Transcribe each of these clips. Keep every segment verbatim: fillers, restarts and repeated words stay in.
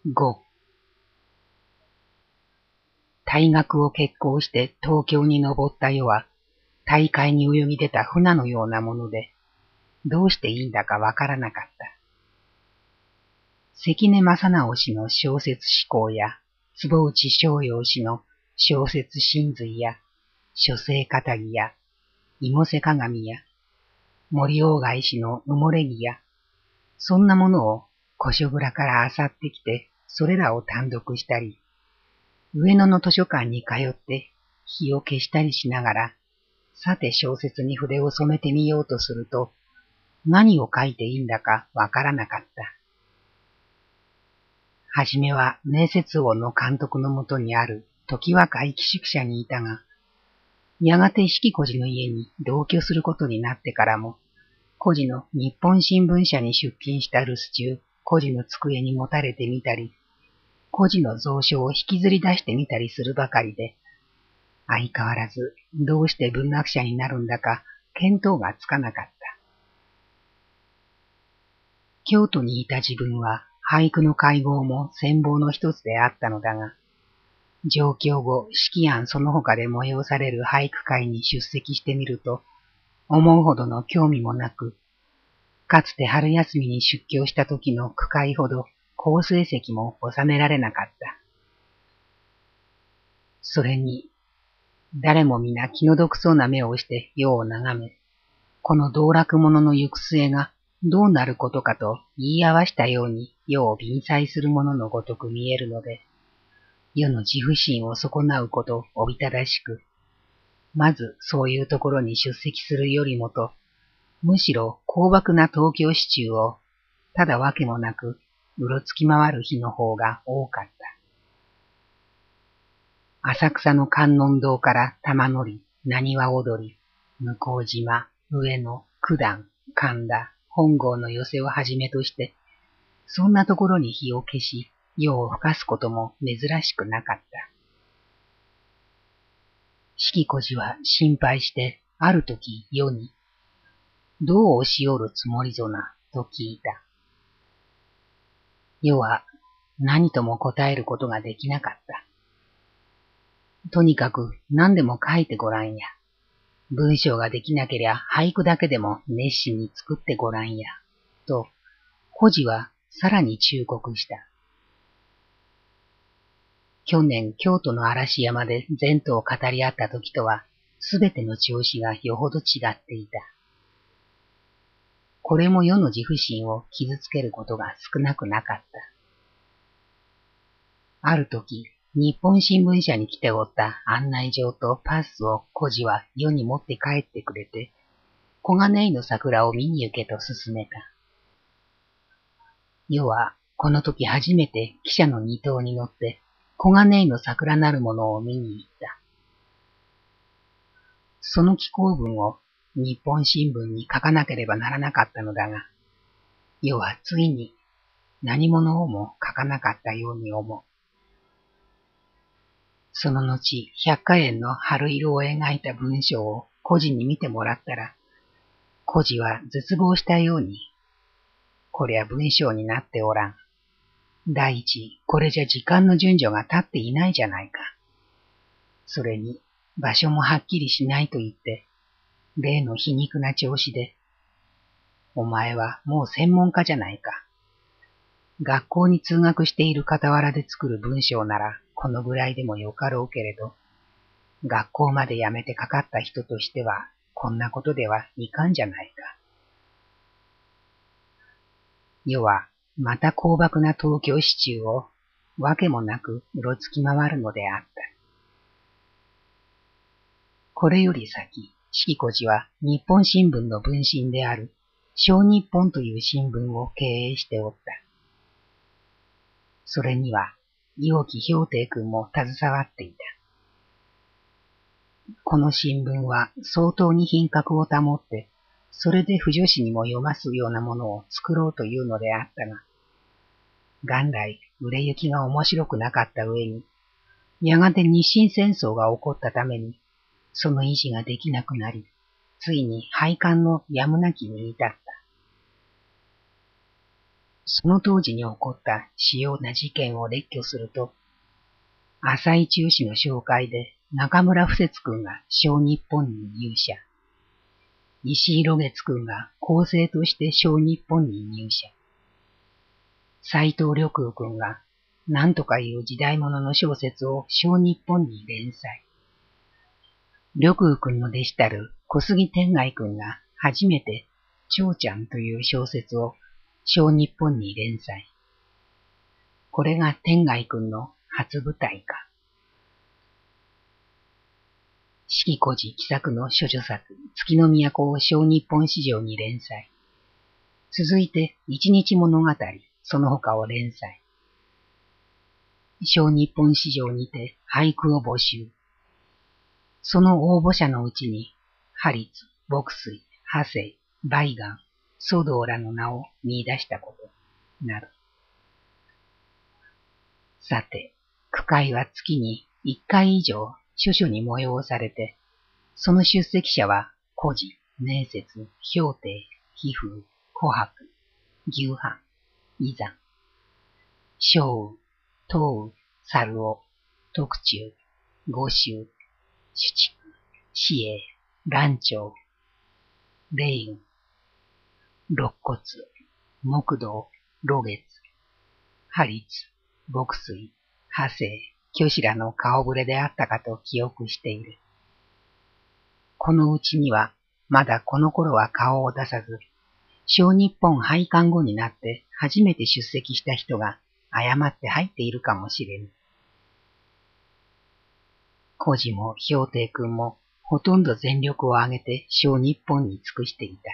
ご、大学を決行して東京に登った世は、大海に泳ぎ出た船のようなもので、どうしていいんだかわからなかった。関根正直氏の小説思考や、坪内逍遙氏の小説真髄や、書生片木や、芋瀬鏡や、森鴎外氏の埋もれ木や、そんなものを古書蔵から漁ってきて、それらを単読したり、上野の図書館に通って火を消したりしながら、さて小説に筆を染めてみようとすると、何を書いていいんだかわからなかった。はじめは名節王の監督のもとにある常盤会寄宿舎にいたが、やがて四季孤児の家に同居することになってからも、孤児の日本新聞社に出勤した留守中、孤児の机にもたれてみたり、孤児の蔵書を引きずり出してみたりするばかりで、相変わらずどうして文学者になるんだか見当がつかなかった。京都にいた自分は俳句の会合も羨望の一つであったのだが、上京後、式案その他で催される俳句会に出席してみると、思うほどの興味もなく、かつて春休みに出京した時の句会ほど好成績も収められなかった。それに、誰も皆気の毒そうな目をして世を眺め、この道楽者の行く末がどうなることかと言い合わしたように世を憫済するもののごとく見えるので、世の自負心を損なうことおびただしく、まずそういうところに出席するよりもと、むしろ高漠な東京市中を、ただわけもなく、うろつき回る日の方が多かった。浅草の観音堂から玉乗り、浪速踊り、向島、上野、九段、神田、本郷の寄せをはじめとして、そんなところに火を消し、夜を更かすことも珍しくなかった。四季孤児は心配して、あるとき世に、どう押しおるつもりぞな、と聞いた。世は何とも答えることができなかった。とにかく何でも書いてごらんや。文章ができなけりゃ俳句だけでも熱心に作ってごらんや。と、孤児はさらに忠告した。去年京都の嵐山で前途を語り合った時とは、すべての調子がよほど違っていた。これも世の自負心を傷つけることが少なくなかった。ある時、日本新聞社に来ておった案内状とパスを孤児は世に持って帰ってくれて、小金井の桜を見に行けと勧めた。世はこの時初めて汽車の二頭に乗って小金井の桜なるものを見に行った。その寄稿文を日本新聞に書かなければならなかったのだが、世はついに何者をも書かなかったように思う。その後、百花園の春色を描いた文章を孤児に見てもらったら、孤児は絶望したように、こりゃ文章になっておらん。第一、これじゃ時間の順序が立っていないじゃないか。それに、場所もはっきりしないと言って、例の皮肉な調子で、お前はもう専門家じゃないか。学校に通学している傍らで作る文章ならこのぐらいでもよかろうけれど、学校まで辞めてかかった人としてはこんなことではいかんじゃないか。世はまた高漠な東京市中をわけもなくうろつき回るのであった。これより先、四季孤児は日本新聞の分身である小日本という新聞を経営しておった。それには、伊尾木氷亭君も携わっていた。この新聞は相当に品格を保って、それで不女子にも読ますようなものを作ろうというのであったが、元来売れ行きが面白くなかった上に、やがて日清戦争が起こったために、その維持ができなくなり、ついに廃刊のやむなきに至った。 その当時に起こった主要な事件を列挙すると、浅井中士の紹介で中村不節君が小日本に入社。石井露月君が校生として小日本に入社。斎藤緑空君が何とかいう時代物の小説を小日本に連載。緑空君の弟子たる小杉天外君が初めて長ちゃんという小説を小日本に連載。これが天外君の初舞台か。四季孤児喜作の処女作月の都を小日本史上に連載。続いて一日物語その他を連載。小日本史上にて俳句を募集。その応募者のうちに、ハリツ、牧水、ハセイ、バイガン、ソドーらの名を見出したことなる。さて、句会は月に一回以上諸書に催されて、その出席者は古事、名節、氷定、皮風、琥珀、牛飯、遺山、小雨、東雨、猿尾、特中、五州、主畜、死営、蘭長、霊雲、肋骨、木道、露月、ハリツ、牧水、ハセイ、巨子らの顔ぶれであったかと記憶している。このうちには、まだこの頃は顔を出さず、小日本廃刊後になって初めて出席した人が誤って入っているかもしれぬ。孤児も氷定君もほとんど全力を挙げて小日本に尽くしていた。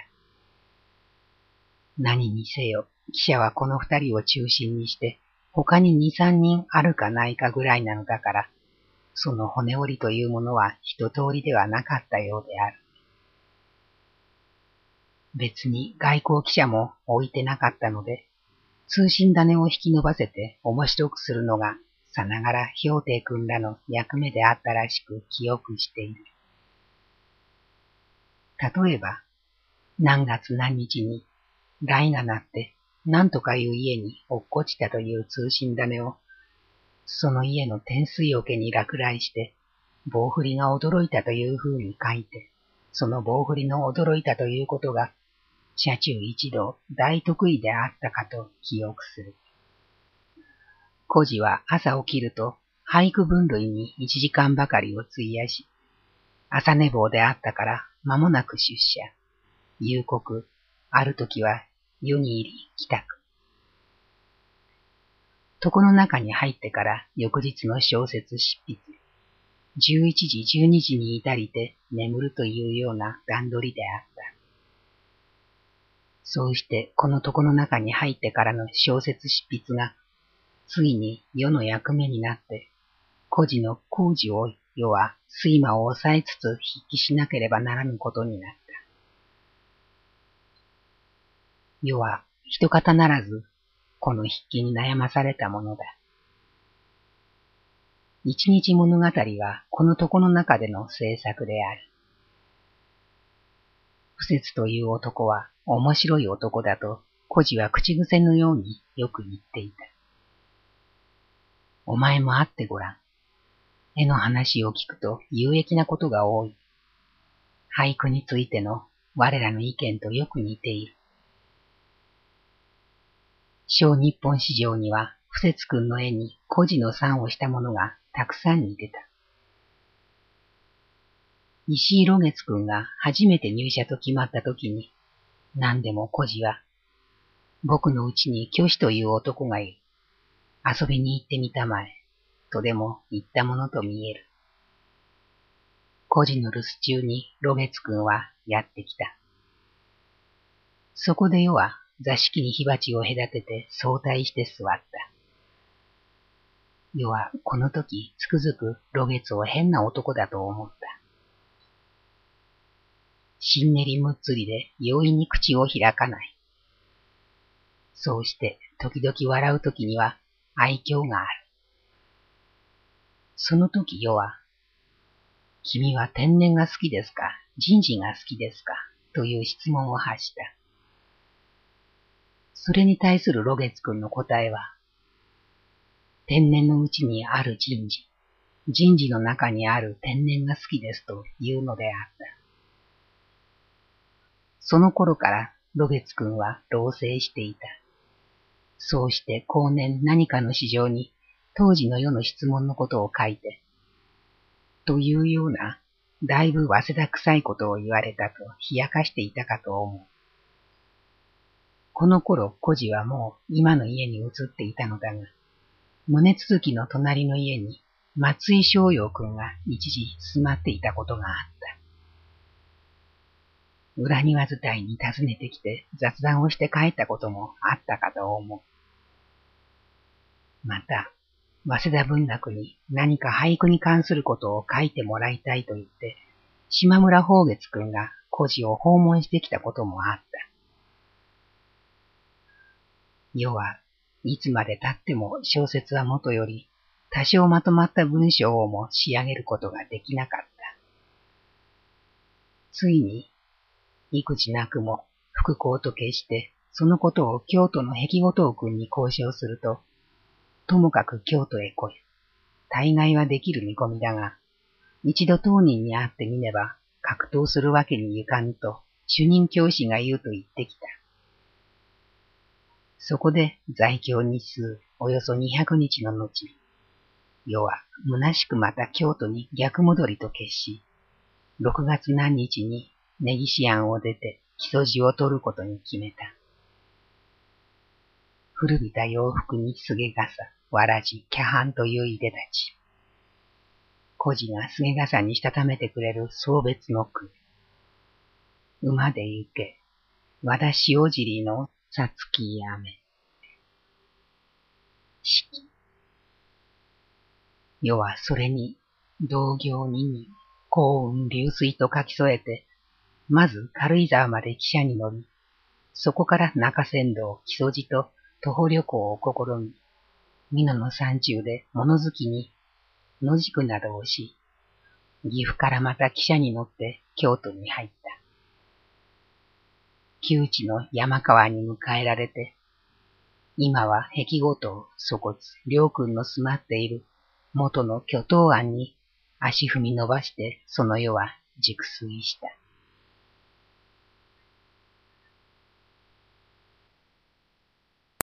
何にせよ、記者はこの二人を中心にして、他に二三人あるかないかぐらいなのだから、その骨折りというものは一通りではなかったようである。別に外交記者も置いてなかったので、通信種を引き伸ばせて面白くするのがさながら氷定君らの役目であったらしく記憶している。例えば、何月何日に雷が鳴って何とかいう家に落っこちたという通信種を、その家の天水桶に落雷して棒振りが驚いたという風に書いて、その棒振りの驚いたということが社中一同大得意であったかと記憶する。孤児は朝起きると俳句分類に一時間ばかりを費やし、朝寝坊であったから間もなく出社。夕刻、ある時は夜に入り帰宅。床の中に入ってから翌日の小説執筆。じゅういちじ、じゅうにじに至りて眠るというような段取りであった。そうしてこの床の中に入ってからの小説執筆が、ついに世の役目になって、孤児の工事を世は睡魔を抑えつつ筆記しなければならぬことになった。世は一方ならず、この筆記に悩まされたものだ。一日物語はこの床の中での制作である。不節という男は面白い男だと、孤児は口癖のようによく言っていた。お前も会ってごらん。絵の話を聞くと有益なことが多い。俳句についての我らの意見とよく似ている。小日本史上には、不節君の絵に孤児の賛をしたものがたくさん似てた。石井露月君が初めて入社と決まった時に、何でも孤児は、僕のうちに虚子という男がいる。遊びに行ってみたまえ、とでも言ったものと見える。孤児の留守中に露月君はやってきた。そこで世は座敷に火鉢を隔てて相対して座った。世はこの時つくづく露月を変な男だと思った。しんねりむっつりで容易に口を開かない。そうして時々笑う時には愛嬌がある。その時世は、君は天然が好きですか、人事が好きですかという質問を発した。 それに対する露月くんの答えは、天然のうちにある人事、人事の中にある天然が好きですというのであった。その頃から露月くんは老成していた。そうして後年何かの市場に当時の世の質問のことを書いて、というような、だいぶ早稲田臭いことを言われたと冷やかしていたかと思う。この頃、孤児はもう今の家に移っていたのだが、宗続きの隣の家に松井翔陽くんが一時住まっていたことがあった。裏庭伝いに訪ねてきて雑談をして帰ったこともあったかと思う。また、早稲田文学に何か俳句に関することを書いてもらいたいと言って、島村宝月くんが孤児を訪問してきたこともあった。世はいつまで経っても小説はもとより多少まとまった文章をも仕上げることができなかった。ついに、幾地なくも副校と決してそのことを京都の壁後藤君に交渉すると、ともかく京都へ来い。大概はできる見込みだが、一度当人に会ってみれば格闘するわけにゆかぬと主任教師が言うと言ってきた。そこで在京日数およそにひゃくにちの後、世は虚しくまた京都に逆戻りと決し、ろくがつ何日に根岸庵を出て木曽路を取ることに決めた。古びた洋服にすげ傘、わらじ、キャハンといういでたち。孤児がすげ傘にしたためてくれる送別の句。馬で行け、和田塩尻のさつきやめ。四季。世はそれに、同行にに、幸運流水と書き添えて、まず軽井沢まで汽車に乗り、そこから中山道木曽路と徒歩旅行を試み、美濃の山中で物好きに野宿などをし、岐阜からまた汽車に乗って京都に入った。旧知の山川に迎えられて、今は壁ごと粗骨、良君の住まっている元の巨頭庵に足踏み伸ばしてその世は熟睡した。